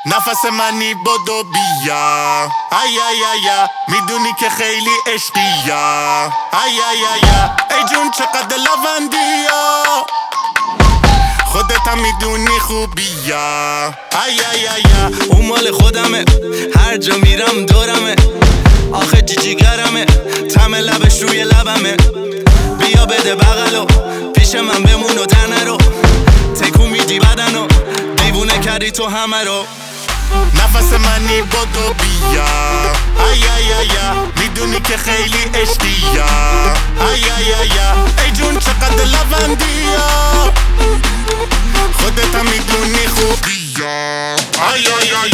نفس منی بدو بیا ای ای ای میدونی که خیلی عشقیا ای ای ای ای جون چقدر لوندیا خودت هم میدونی خوبیا ای ای ای اون مال خودمه هر جا میرم دورمه آخه جیگرمه طعم لبش روی لبمه بیا بده بغلو پیش من بمون و در نرو تکون میدی بدنو دیوونه کردی تو همه رو نفس منی بدو بیا ای ای ای میدونی که خیلی عشقیا ای ای ای ای جون چقدر لوندیا خودت هم میدونی خوبیا ای ای ای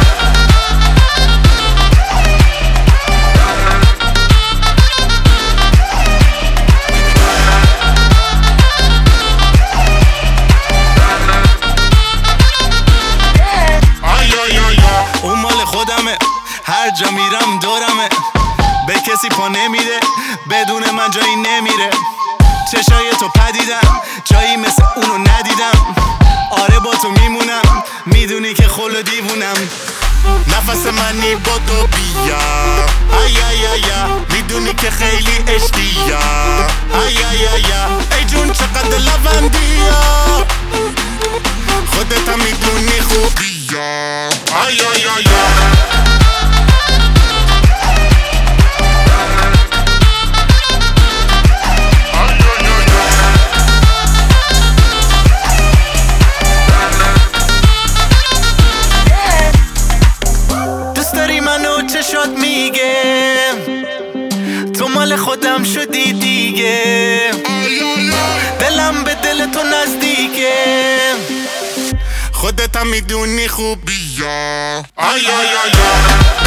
اون مال خودمه هر جا میرم دورمه به کسی پا نمیده بدون من جایی نمیره چشای تو پدیدم جایی مثل اونو ندیدم آره با تو میمونم میدونی که خل دیوونم نفس منی بدو بیا ای ای ای میدونی که خیلی عشقیا ای ای ای ای جون چقدر لوندیا خودت هم میدونی خوبیا ای ای ای چشات میگه تو مال خودم شدی دیگه دلم به دل تو نزدیکه خودت هم میدونی خوبیا ای ای ای